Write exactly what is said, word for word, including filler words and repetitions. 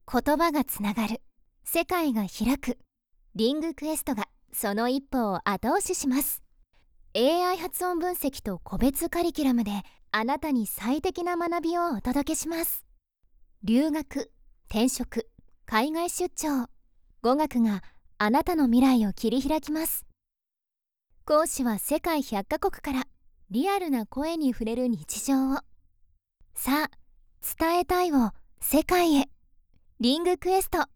言葉がつながる、世界が開く。リングクエストがその一歩を後押しします。 エーアイ 発音分析と個別カリキュラムであなたに最適な学びをお届けします。留学、転職、海外出張、語学があなたの未来を切り開きます。講師は世界ひゃっカ国から、リアルな声に触れる日常を。さあ、伝えたいを世界へ。リングクエスト。